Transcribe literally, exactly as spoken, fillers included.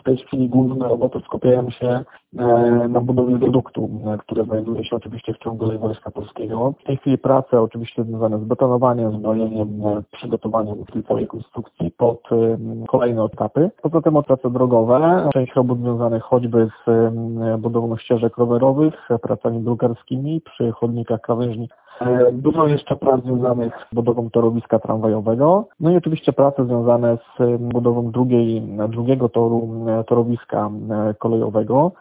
W tej chwili główne roboty skupiają się na budowie produktu, które znajduje się oczywiście w ciągu Wojska Polskiego. W tej chwili prace oczywiście związane z betonowaniem, zbrojeniem, przygotowaniem tej całej konstrukcji pod kolejne etapy. Poza tym prace drogowe, część robót związanych choćby z budową ścieżek rowerowych, pracami drukarskimi przy chodnikach krawężnych. Dużo jeszcze prac związanych z budową torowiska tramwajowego, no i oczywiście prace związane z budową drugiej, drugiego toru, torowiska kolejowego.